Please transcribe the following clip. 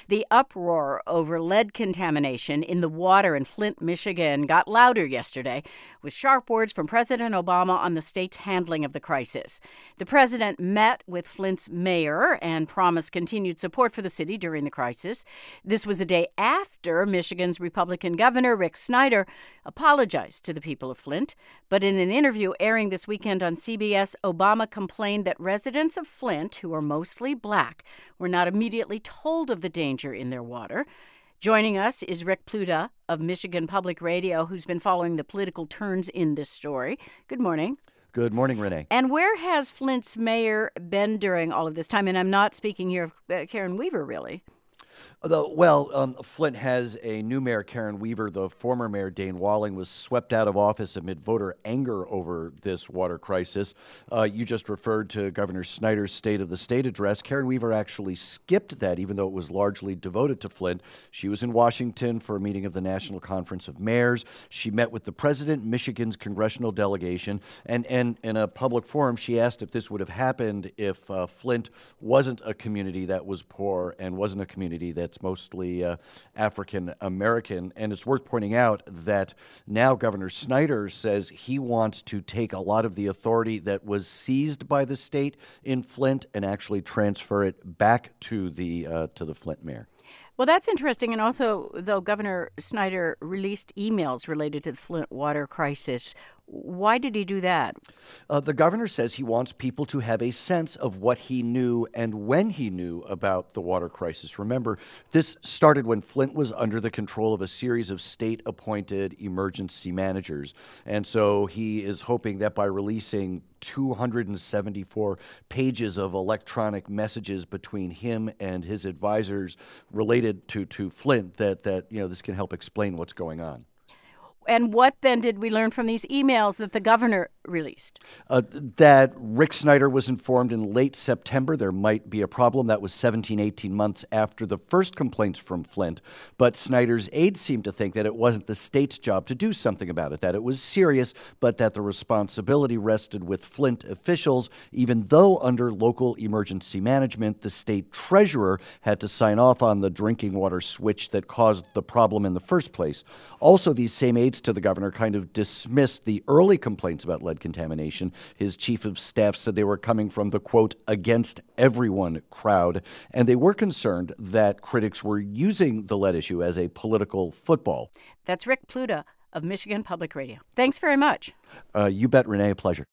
The uproar over lead contamination in the water in Flint, Michigan got louder yesterday, with sharp words from President Obama on the state's handling of the crisis. The president met with Flint's mayor and promised continued support for the city during the crisis. This was a day after Michigan's Republican governor, Rick Snyder, apologized to the people of Flint. But in an interview airing this weekend on CBS, Obama complained that residents of Flint, who are mostly black, were not immediately told of the danger in their water. Joining us is Rick Pluta of Michigan Public Radio, who's been following the political turns in this story. Good morning. Good morning, Renee. And where has Flint's mayor been during all of this time? And I'm not speaking here of Karen Weaver, really. Flint has a new mayor, Karen Weaver. The former mayor, Dane Walling, was swept out of office amid voter anger over this water crisis. You just referred to Governor Snyder's State of the State address. Karen Weaver actually skipped that, even though it was largely devoted to Flint. She was in Washington for a meeting of the National Conference of Mayors. She met with the president, Michigan's congressional delegation, and in a public forum, she asked if this would have happened if Flint wasn't a community that was poor and wasn't a community that's mostly African American. And it's worth pointing out that now Governor Snyder says he wants to take a lot of the authority that was seized by the state in Flint and actually transfer it back to the Flint mayor. Well, that's interesting. And also, though Governor Snyder released emails related to the Flint water crisis, why did he do that? The governor says he wants people to have a sense of what he knew and when he knew about the water crisis. Remember, this started when Flint was under the control of a series of state-appointed emergency managers. And so he is hoping that by releasing 274 pages of electronic messages between him and his advisors related to Flint, that this can help explain what's going on. And what then did we learn from these emails that the governor released? That Rick Snyder was informed in late September there might be a problem. That was 17, 18 months after the first complaints from Flint. But Snyder's aides seemed to think that it wasn't the state's job to do something about it, that it was serious, but that the responsibility rested with Flint officials, even though under local emergency management, the state treasurer had to sign off on the drinking water switch that caused the problem in the first place. Also, these same aides to the governor kind of dismissed the early complaints about lead contamination. His chief of staff said they were coming from the, quote, against everyone crowd, and they were concerned that critics were using the lead issue as a political football. That's Rick Pluta of Michigan Public Radio. Thanks very much. You bet, Renee. A pleasure.